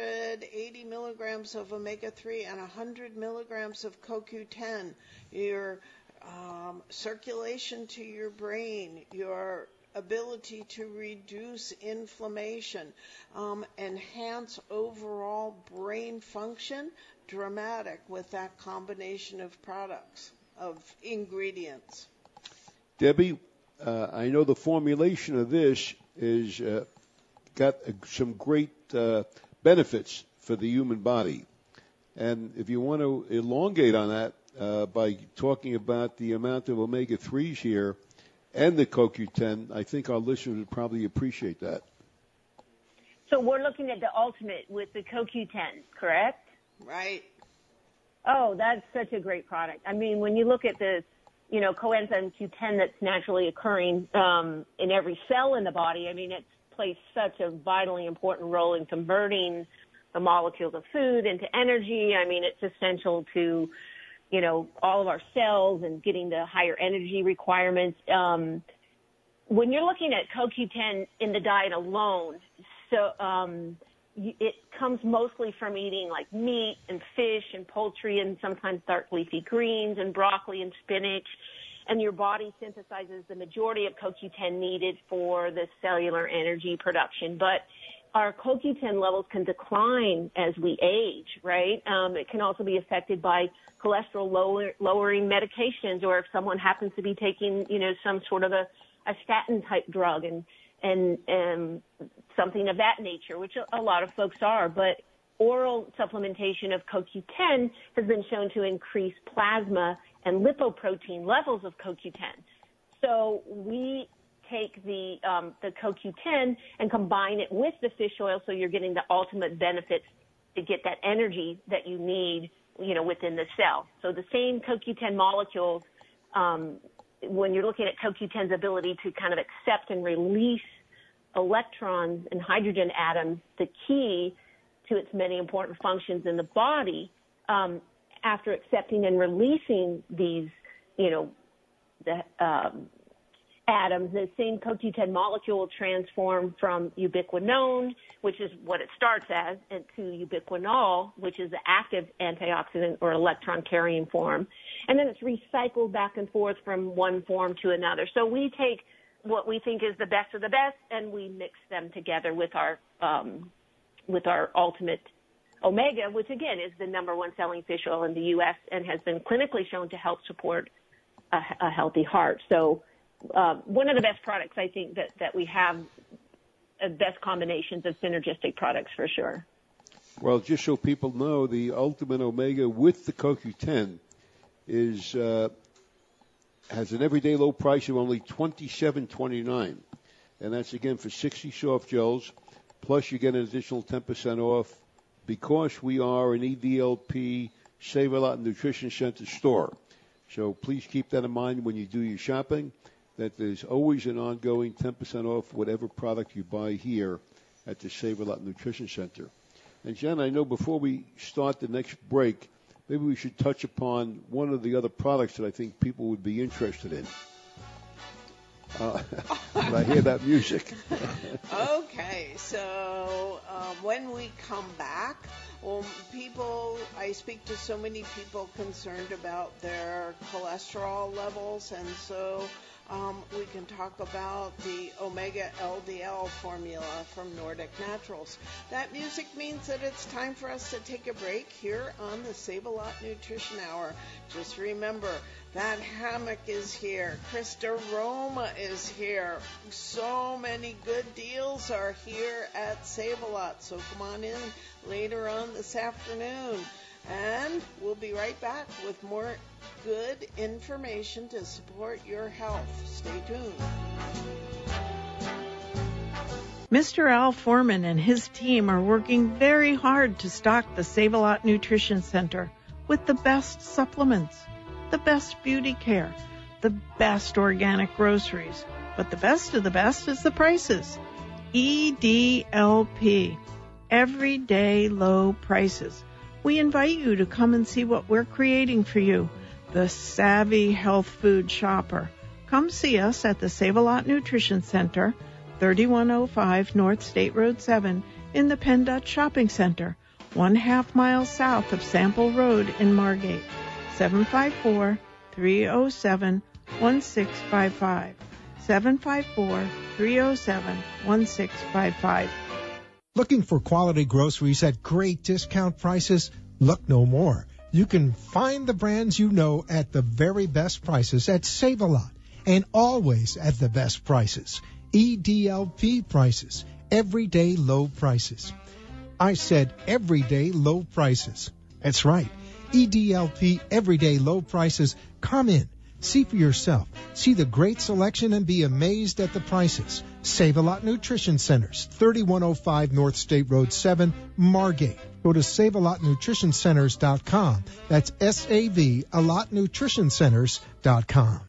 eighty milligrams of omega three and one hundred milligrams of C O Q ten. Your um, circulation to your brain, your ability to reduce inflammation, um, enhance overall brain function, dramatic with that combination of products, of ingredients. Debbie, uh, I know the formulation of this is uh, got uh, some great uh, benefits for the human body. And if you want to elongate on that uh, by talking about the amount of omega threes here and the C O Q ten, I think our listeners would probably appreciate that. So we're looking at the ultimate with the C O Q ten, correct? Right. Oh, that's such a great product. I mean, when you look at the, you know, coenzyme Q ten that's naturally occurring um, in every cell in the body, I mean, it plays such a vitally important role in converting the molecules of food into energy. I mean, it's essential to, you know, all of our cells and getting the higher energy requirements. Um, when you're looking at C O Q ten in the diet alone, so um, it comes mostly from eating like meat and fish and poultry and sometimes dark leafy greens and broccoli and spinach. And your body synthesizes the majority of C O Q ten needed for the cellular energy production. But our C O Q ten levels can decline as we age, right? Um, it can also be affected by cholesterol lower, lowering medications, or if someone happens to be taking, you know, some sort of a, a statin type drug and, and, and something of that nature, which a lot of folks are. But oral supplementation of C O Q ten has been shown to increase plasma and lipoprotein levels of C O Q ten. So we take the um, the C O Q ten and combine it with the fish oil, so you're getting the ultimate benefits to get that energy that you need, you know, within the cell. So the same C O Q ten molecules, um, when you're looking at C O Q ten's ability to kind of accept and release electrons and hydrogen atoms, the key to its many important functions in the body, um, after accepting and releasing these, you know, the um, atoms, the same C O Q ten molecule will transform from ubiquinone, which is what it starts as, and to ubiquinol, which is the active antioxidant or electron-carrying form. And then it's recycled back and forth from one form to another. So we take what we think is the best of the best, and we mix them together with our um, with our ultimate omega, which again is the number one selling fish oil in the U S and has been clinically shown to help support a, a healthy heart. So uh, one of the best products, I think, that, that we have, uh, best combinations of synergistic products for sure. Well, just so people know, the Ultimate Omega with the C O Q ten is uh, has an everyday low price of only twenty-seven twenty-nine, and that's again for sixty soft gels. Plus, you get an additional ten percent off because we are an E D L P Save-A-Lot Nutrition Center store. So please keep that in mind when you do your shopping, that there's always an ongoing ten percent off whatever product you buy here at the Save-A-Lot Nutrition Center. And, Jen, I know before we start the next break, maybe we should touch upon one of the other products that I think people would be interested in. Uh, when I hear that music. Okay, so um, when we come back, well, people, I speak to so many people concerned about their cholesterol levels, and so um, we can talk about the Omega L D L formula from Nordic Naturals. That music means that it's time for us to take a break here on the Save-A-Lot Nutrition Hour. Just remember, that hammock is here. Krista Roma is here. So many good deals are here at Save-A-Lot. So come on in later on this afternoon. And we'll be right back with more good information to support your health. Stay tuned. Mister Al Foreman and his team are working very hard to stock the Save-A-Lot Nutrition Center with the best supplements, the best beauty care, the best organic groceries. But the best of the best is the prices. E D L P, everyday low prices. We invite you to come and see what we're creating for you, the savvy health food shopper. Come see us at the Save-A-Lot Nutrition Center, thirty-one oh five North State Road seven in the Penn Dutch Shopping Center, one half mile south of Sample Road in Margate. seven five four, three oh seven, one six five five. seven five four, three oh seven, one six five five. Looking for quality groceries at great discount prices? Look no more. You can find the brands you know at the very best prices at Save-A-Lot, and always at the best prices. E D L P prices, everyday low prices. I said everyday low prices. That's right. E D L P everyday low prices. Come in. See for yourself. See the great selection and be amazed at the prices. Save-A-Lot Nutrition Centers, thirty-one oh five North State Road seven, Margate. Go to save a lot nutrition centers dot com. That's S A V, a lot nutrition centers dot com.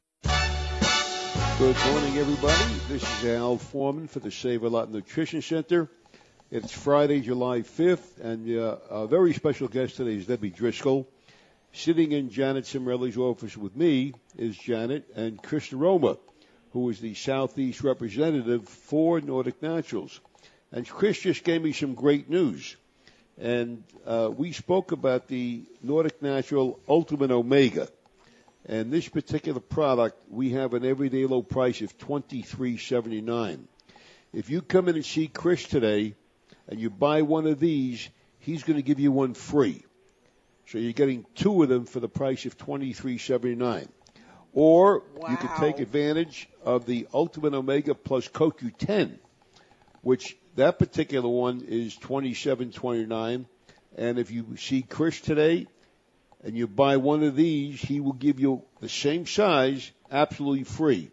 Good morning, everybody. This is Al Foreman for the Save-A-Lot Nutrition Center. It's Friday, July fifth, and uh, a very special guest today is Debbie Driscoll. Sitting in Janet Cimarelli's office with me is Janet and Krista Roma, who is the Southeast representative for Nordic Naturals. And Chris just gave me some great news. And uh, we spoke about the Nordic Natural Ultimate Omega. And this particular product, we have an everyday low price of twenty-three seventy-nine. If you come in and see Chris today and you buy one of these, he's going to give you one free. So you're getting two of them for the price of twenty-three seventy-nine. Or wow. You can take advantage of the Ultimate Omega plus C O Q ten, which that particular one is twenty-seven twenty-nine. And if you see Chris today and you buy one of these, he will give you the same size absolutely free.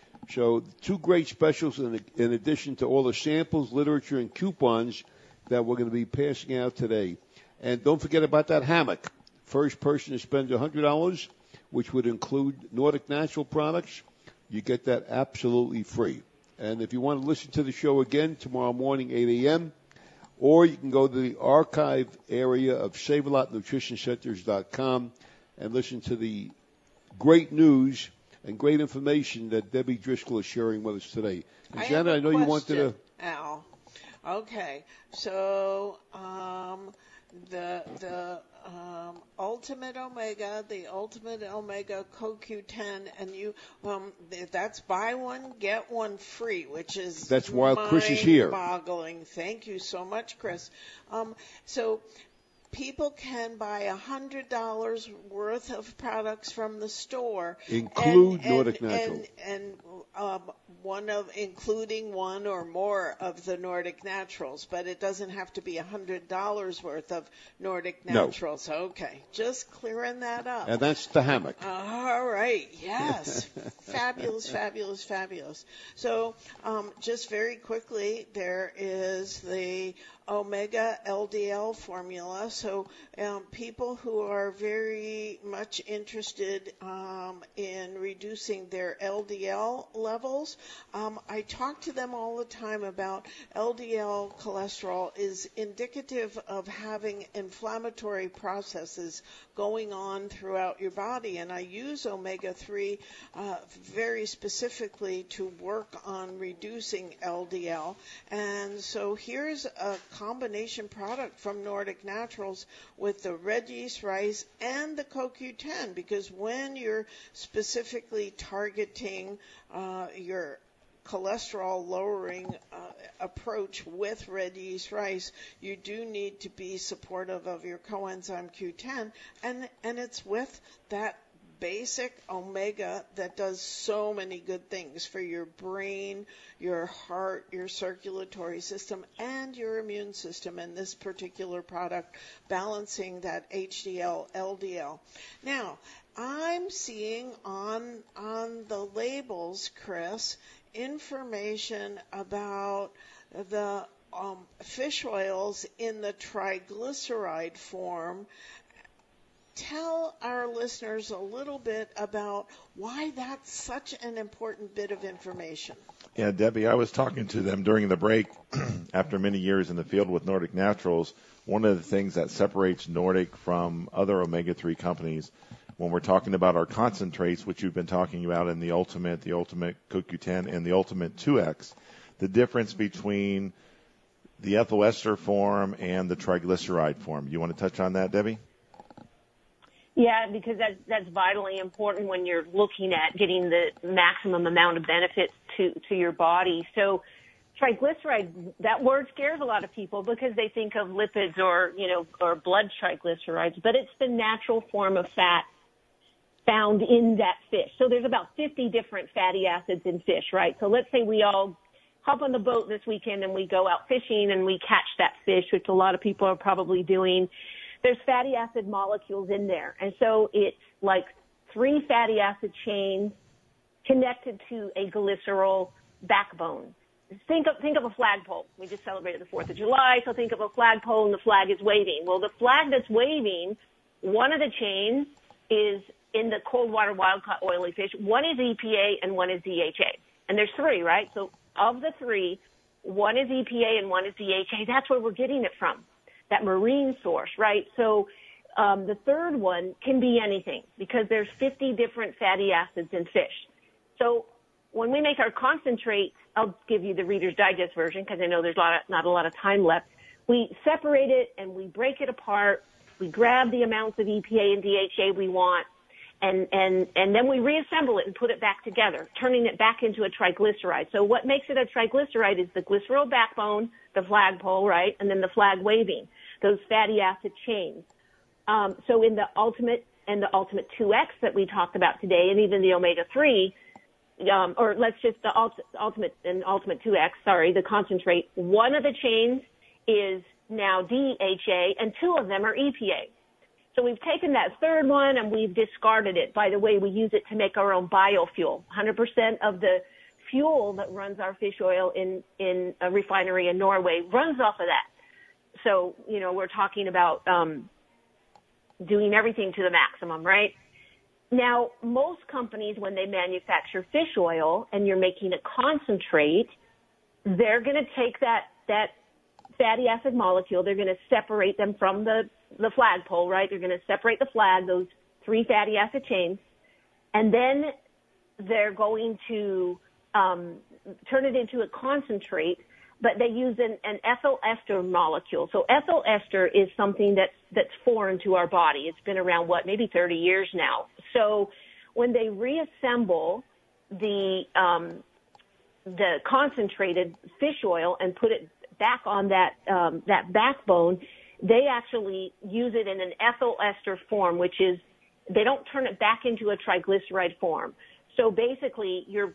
So two great specials in, in addition to all the samples, literature, and coupons that we're going to be passing out today. And don't forget about that hammock. First person to spend one hundred dollars, which would include Nordic Natural products, you get that absolutely free. And if you want to listen to the show again tomorrow morning, eight a.m., or you can go to the archive area of Save A Lot Nutrition Centers dot com and listen to the great news and great information that Debbie Driscoll is sharing with us today. And I Janet, I know question, you wanted to... Al. Okay, so um, the the um, Ultimate Omega, the Ultimate Omega C O Q ten, and you um, that's buy one get one free, which is that's why Chris is here. Mind-boggling. Thank you so much, Chris. Um, so. People can buy one hundred dollars worth of products from the store. Include and, Nordic and, Natural. And, and um, one of, including one or more of the Nordic Naturals. But it doesn't have to be one hundred dollars worth of Nordic Naturals. No. Okay, just clearing that up. And that's the hammock. All right, yes. Fabulous, fabulous, fabulous. So um, just very quickly, there is the Omega L D L formula. So um, people who are very much interested um, in reducing their L D L levels, um, I talk to them all the time about L D L cholesterol is indicative of having inflammatory processes going on throughout your body. And I use omega three uh, very specifically to work on reducing L D L. And so here's a combination product from Nordic Naturals with the red yeast rice and the C O Q ten, because when you're specifically targeting uh, your cholesterol lowering uh, approach with red yeast rice, you do need to be supportive of your coenzyme Q ten, and and it's with that basic omega that does so many good things for your brain, your heart, your circulatory system, and your immune system, and this particular product balancing that H D L, L D L. Now, I'm seeing on on the labels, Chris, information about the um, fish oils in the triglyceride form. Tell our listeners a little bit about why that's such an important bit of information. Yeah, Debbie, I was talking to them during the break after many years in the field with Nordic Naturals. One of the things that separates Nordic from other omega three companies, when we're talking about our concentrates, which you've been talking about in the Ultimate, the Ultimate C O Q ten, and the Ultimate two X, the difference between the ethyl ester form and the triglyceride form. You want to touch on that, Debbie? Yeah, because that's, that's vitally important when you're looking at getting the maximum amount of benefits to, to your body. So triglyceride, that word scares a lot of people because they think of lipids or, you know, or blood triglycerides, but it's the natural form of fat found in that fish. So there's about fifty different fatty acids in fish, right? So let's say we all hop on the boat this weekend and we go out fishing and we catch that fish, which a lot of people are probably doing. There's fatty acid molecules in there. And so it's like three fatty acid chains connected to a glycerol backbone. Think of, think of a flagpole. We just celebrated the fourth of July, so think of a flagpole and the flag is waving. Well, the flag that's waving, one of the chains is in the cold water wild caught oily fish. One is E P A and one is D H A. And there's three, right? So of the three, one is E P A and one is D H A. That's where we're getting it from, that marine source, right? So um, the third one can be anything because there's fifty different fatty acids in fish. So when we make our concentrate, I'll give you the Reader's Digest version because I know there's a lot of, not a lot of time left. We separate it and we break it apart. We grab the amounts of E P A and D H A we want, and, and, and then we reassemble it and put it back together, turning it back into a triglyceride. So what makes it a triglyceride is the glycerol backbone, the flagpole, right, and then the flag waving, those fatty acid chains. Um, so in the Ultimate and the Ultimate two X that we talked about today, and even the omega three, um, or let's just the Ultimate and Ultimate two X, sorry, the concentrate, one of the chains is now D H A, and two of them are E P A. So we've taken that third one and we've discarded it. By the way, we use it to make our own biofuel. one hundred percent of the fuel that runs our fish oil in, in a refinery in Norway runs off of that. So, you know, we're talking about um, doing everything to the maximum, right? Now, most companies, when they manufacture fish oil and you're making a concentrate, they're going to take that, that fatty acid molecule, they're going to separate them from the, the flagpole, right? They're going to separate the flag, those three fatty acid chains, and then they're going to um, turn it into a concentrate, but they use an, an ethyl ester molecule. So ethyl ester is something that's, that's foreign to our body. It's been around, what, maybe thirty years now. So when they reassemble the, um, the concentrated fish oil and put it back on that, um, that backbone, they actually use it in an ethyl ester form, which is, they don't turn it back into a triglyceride form. So basically, you're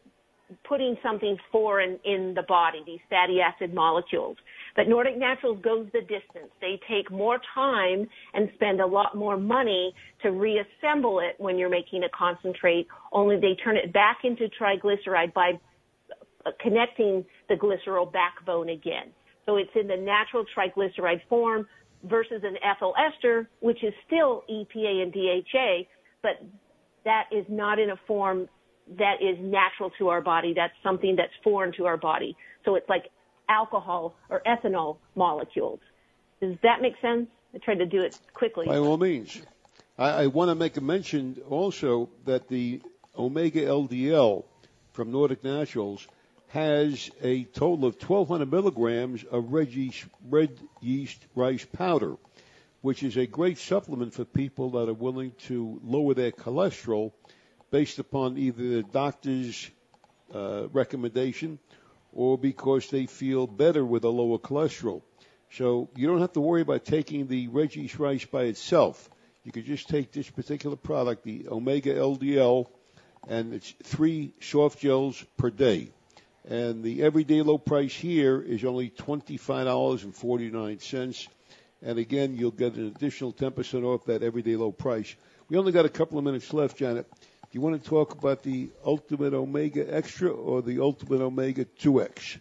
putting something foreign in the body, these fatty acid molecules. But Nordic Naturals goes the distance. They take more time and spend a lot more money to reassemble it when you're making a concentrate, only they turn it back into triglyceride by connecting the glycerol backbone again. So it's in the natural triglyceride form versus an ethyl ester, which is still E P A and D H A, but that is not in a form that is natural to our body. That's something that's foreign to our body. So it's like alcohol or ethanol molecules. Does that make sense? I tried to do it quickly. By all means. I, I want to make a mention also that the Omega L D L from Nordic Naturals has a total of twelve hundred milligrams of red yeast, red yeast rice powder, which is a great supplement for people that are willing to lower their cholesterol based upon either the doctor's uh, recommendation or because they feel better with a lower cholesterol. So you don't have to worry about taking the red yeast rice by itself. You could just take this particular product, the Omega L D L, and it's three soft gels per day. And the everyday low price here is only twenty-five dollars and forty-nine cents. And again, you'll get an additional ten percent off that everyday low price. We only got a couple of minutes left, Janet. Do you want to talk about the Ultimate Omega Extra or the Ultimate Omega two X?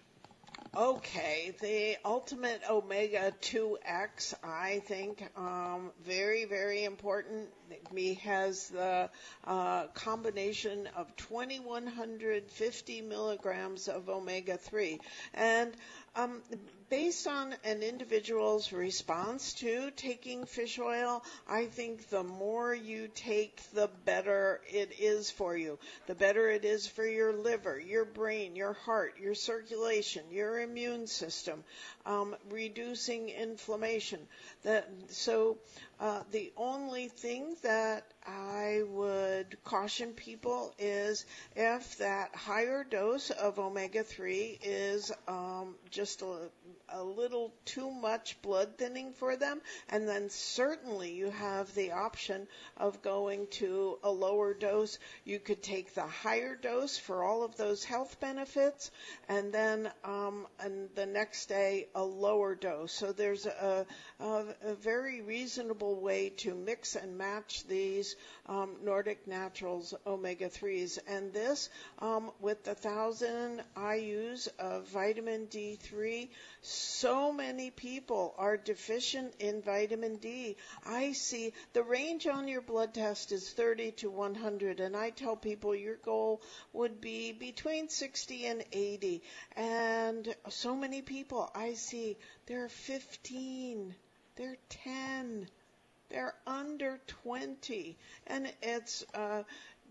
Okay, the Ultimate Omega two X, I think, um, very, very important. It has the uh, combination of twenty-one fifty milligrams of omega three. And um, based on an individual's response to taking fish oil, I think the more you take, the better it is for you. The better it is for your liver, your brain, your heart, your circulation, your immune system, um, reducing inflammation. That, so uh, the only thing that I would caution people is if that higher dose of omega three is um, just a, a little too much blood thinning for them, and then certainly you have the option of going to a lower dose. You could take the higher dose for all of those health benefits, and then um, and the next day a lower dose. So there's a, a, a very reasonable way to mix and match these um, Nordic Naturals omega threes. And this, um, with the thousand I U's of vitamin D three, so many people are deficient in vitamin D. I see the range on your blood test is thirty to one hundred, and I tell people your goal would be between sixty and eighty. And so many people I see, they're fifteen, they're ten, they're under twenty, and it's uh,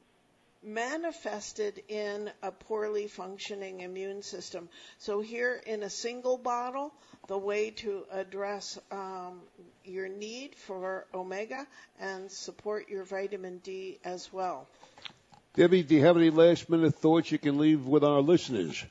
manifested in a poorly functioning immune system. So here in a single bottle, the way to address um, your need for omega and support your vitamin D as well. Debbie, do you have any last minute thoughts you can leave with our listeners?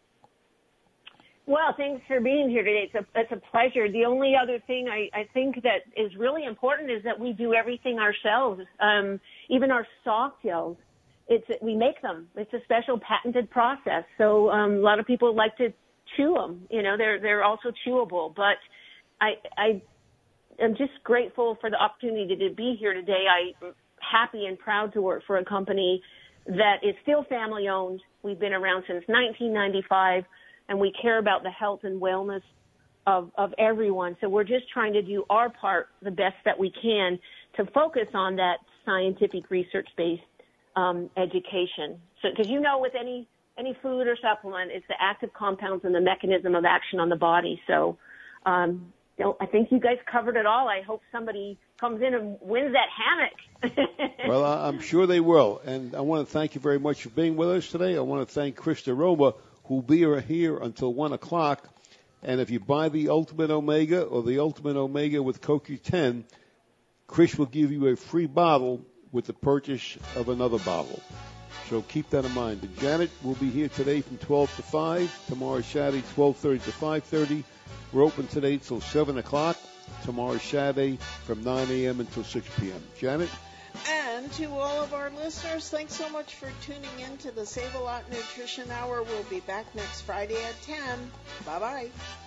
Well, thanks for being here today. It's a, it's a pleasure. The only other thing I, I think that is really important is that we do everything ourselves, um, even our soft gels. It's, we make them. It's a special patented process. So um, a lot of people like to chew them. You know, they're they're also chewable. But I, I am just grateful for the opportunity to be here today. I'm happy and proud to work for a company that is still family owned. We've been around since nineteen ninety-five, and we care about the health and wellness of, of everyone. So we're just trying to do our part the best that we can to focus on that scientific research-based um, education. So, because you know, with any any food or supplement, it's the active compounds and the mechanism of action on the body. So, um, you know, I think you guys covered it all. I hope somebody comes in and wins that hammock. Well, I'm sure they will. And I want to thank you very much for being with us today. I want to thank Krista Roma, who will be here until one o'clock. And if you buy the Ultimate Omega or the Ultimate Omega with C O Q ten, Chris will give you a free bottle with the purchase of another bottle. So keep that in mind. And Janet will be here today from twelve to five. Tomorrow Saturday, twelve thirty to five thirty. We're open today till seven o'clock. Tomorrow Saturday from nine a.m. until six p.m. Janet? And to all of our listeners, thanks so much for tuning in to the Save-A-Lot Nutrition Hour. We'll be back next Friday at ten. Bye-bye.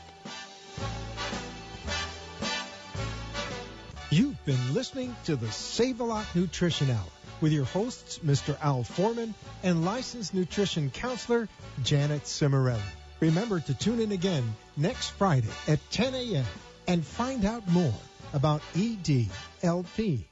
You've been listening to the Save-A-Lot Nutrition Hour with your hosts, Mister Al Foreman and licensed nutrition counselor, Janet Cimarelli. Remember to tune in again next Friday at ten a.m. and find out more about E D L P.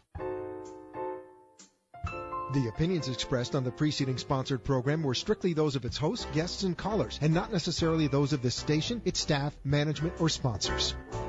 The opinions expressed on the preceding sponsored program were strictly those of its hosts, guests, and callers, and not necessarily those of this station, its staff, management, or sponsors.